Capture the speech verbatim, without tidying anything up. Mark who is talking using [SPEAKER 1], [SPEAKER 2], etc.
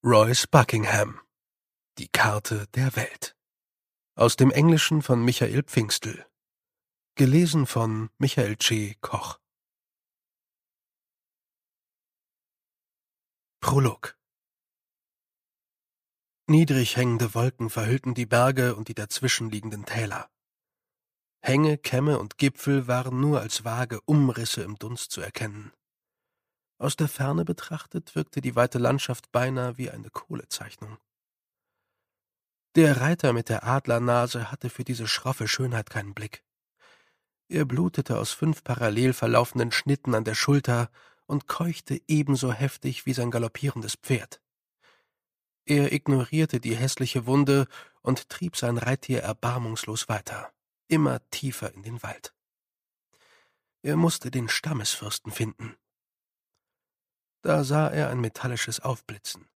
[SPEAKER 1] Royce Buckingham. Die Karte der Welt. Aus dem Englischen von Michael Pfingstl. Gelesen von Michael C. Koch. Prolog. Niedrig hängende Wolken verhüllten die Berge und die dazwischenliegenden Täler. Hänge, Kämme und Gipfel waren nur als vage Umrisse im Dunst zu erkennen. Aus der Ferne betrachtet wirkte die weite Landschaft beinahe wie eine Kohlezeichnung. Der Reiter mit der Adlernase hatte für diese schroffe Schönheit keinen Blick. Er blutete aus fünf parallel verlaufenden Schnitten an der Schulter und keuchte ebenso heftig wie sein galoppierendes Pferd. Er ignorierte die hässliche Wunde und trieb sein Reittier erbarmungslos weiter, immer tiefer in den Wald. Er musste den Stammesfürsten finden. Da sah er ein metallisches Aufblitzen.